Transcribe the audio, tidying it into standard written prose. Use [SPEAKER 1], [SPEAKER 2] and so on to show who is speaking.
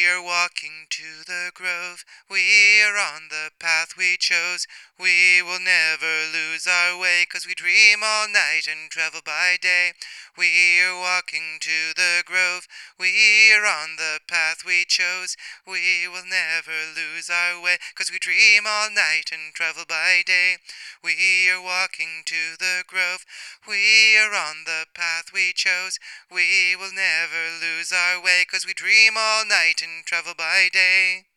[SPEAKER 1] We are walking to the grove, we are on the path we chose. We will never lose our way, 'cause we dream all night and travel by day. We are walking to the grove, we are on the path we chose. We will never lose our way, 'cause we dream all night and travel by day. We are walking to the grove, we are on the path we chose. We will never lose our way, 'cause we dream all night and travel by day.